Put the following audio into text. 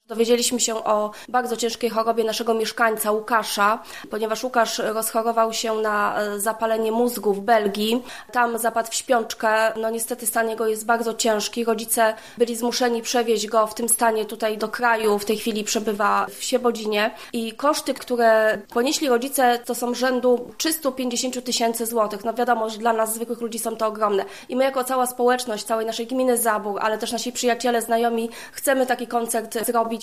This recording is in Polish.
Dowiedzieliśmy się o bardzo ciężkiej chorobie naszego mieszkańca Łukasza, ponieważ Łukasz rozchorował się na zapalenie mózgu w Belgii. Tam zapadł w śpiączkę. No niestety stan jego jest bardzo ciężki. Rodzice byli zmuszeni przewieźć go w tym stanie tutaj do kraju. W tej chwili przebywa w Świebodzinie. I koszty, które ponieśli rodzice, to są rzędu 350 000 złotych. No wiadomo, że dla nas zwykłych ludzi są to ogromne. I my jako cała społeczność, całej naszej gminy Zabór, ale też nasi przyjaciele, znajomi, chcemy taki koncert zrobić